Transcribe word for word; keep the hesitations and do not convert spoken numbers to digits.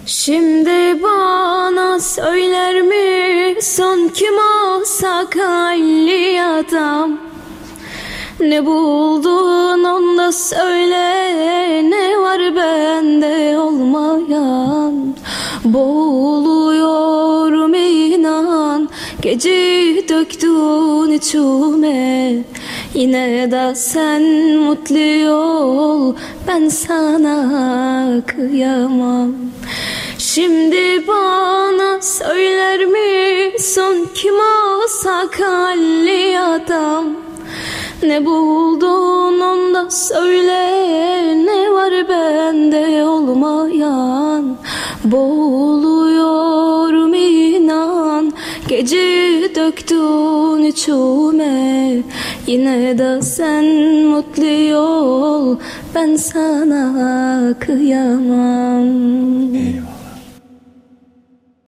Şimdi bana söyler misin kim o sakallı adam? Ne buldun onda söyle, ne var bende olmayan? Boğuluyorum inan, gece döktün içime. Yine de sen mutlu ol, ben sana kıyamam. Şimdi bana söyler misin kim o sakallı adam? Ne buldun onda söyle, ne var bende olmayan? Boğuluyorum inan, gece döktün içime. Yine de sen mutlu ol, ben sana kıyamam.